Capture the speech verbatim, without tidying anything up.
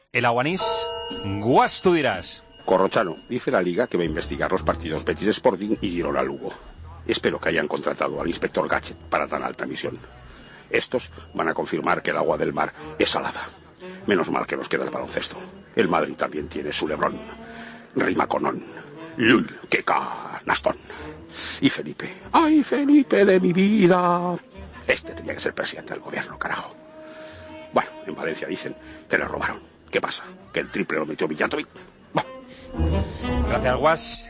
El Aguanís, Guas, tú dirás. Corrochano, dice la Liga que va a investigar los partidos Betis Sporting y Girona Lugo. Espero que hayan contratado al inspector Gadget para tan alta misión. Estos van a confirmar que el agua del mar es salada. Menos mal que nos queda el baloncesto. El Madrid también tiene su Lebrón. Rima con on. Lul, Keka, Nastón. Y Felipe. ¡Ay, Felipe de mi vida! Este tenía que ser presidente del gobierno, carajo. Bueno, en Valencia dicen que le robaron. ¿Qué pasa? ¿Que el triple lo metió Villatovic? Bueno. Gracias, Guas.